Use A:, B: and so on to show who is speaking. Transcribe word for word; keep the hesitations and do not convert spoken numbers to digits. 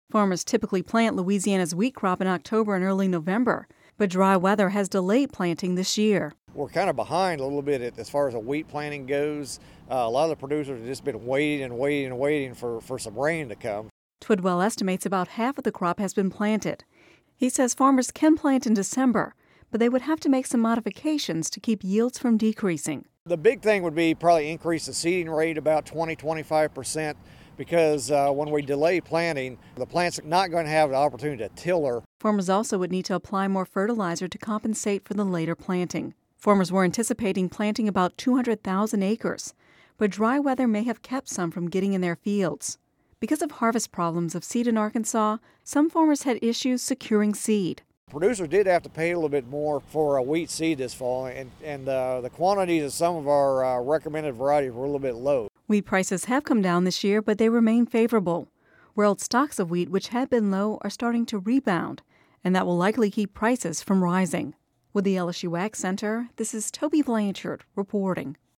A: Farmers typically plant Louisiana's wheat crop in October and early November, but dry weather has delayed planting this year.
B: We're kind of behind a little bit as far as the wheat planting goes. Uh, a lot of the producers have just been waiting and waiting and waiting for, for some rain to come.
A: Twidwell estimates about half of the crop has been planted. He says farmers can plant in December, but they would have to make some modifications to keep yields from decreasing.
B: The big thing would be probably increase the seeding rate about twenty to twenty-five percent because uh, when we delay planting, the plant's not going to have the opportunity to tiller.
A: Farmers also would need to apply more fertilizer to compensate for the later planting. Farmers were anticipating planting about two hundred thousand acres, but dry weather may have kept some from getting in their fields. Because of harvest problems of seed in Arkansas, some farmers had issues securing seed.
B: Producers did have to pay a little bit more for a wheat seed this fall, and, and uh, the quantities of some of our uh, recommended varieties were a little bit low.
A: Wheat prices have come down this year, but they remain favorable. World stocks of wheat, which had been low, are starting to rebound, and that will likely keep prices from rising. With the L S U Ag Center, this is Toby Blanchard reporting.